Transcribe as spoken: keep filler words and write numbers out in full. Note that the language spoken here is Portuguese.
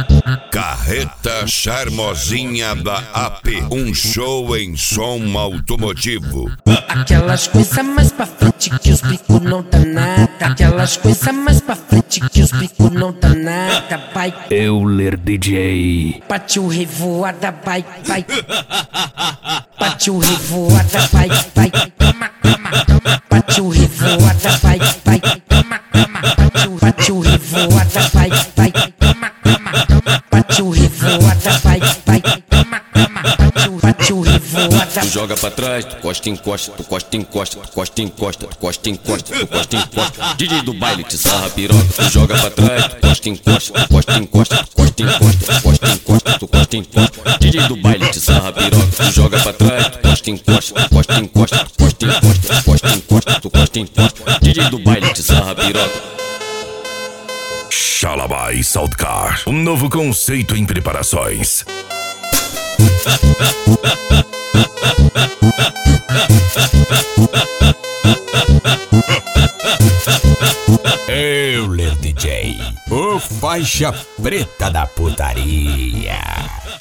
Carreta Charmosinha da A P, um show em som automotivo. Aquelas coisas mais pra frente que os picos não dá nada. Aquelas coisas mais pra frente que os picos não dá nada. Vai, Euler D J. partiu revoada, vai, vai. Partiu revoada, vai, vai. Toma, toma, toma. Partiu revoada, vai, vai. Toma, toma, toma. Partiu revoada, vai, vai. Toma, toma, toma. Partiu revoada, vai, vai. Toma, toma, toma. Partiu revoada. Tu joga pra trás, tu costa, encosta, tu costa, encosta, tu costa, encosta, tu costa, encosta, tu costa, encosta. D J do baile te sarra piroca. Tu joga pra trás, tu costa, encosta, tu costa, encosta, tu costa, encosta, tu costa, encosta, tu costa, encosta. D J do baile te sarra piroca. Tu joga pra trás, tu costa, encosta, tu costa, encosta, tu costa, encosta, tu costa, encosta, tu costa, encosta. D J do baile te sarra piroca. Xalabá e Saltcar, um novo conceito em preparações. Euler D J, o faixa preta da putaria.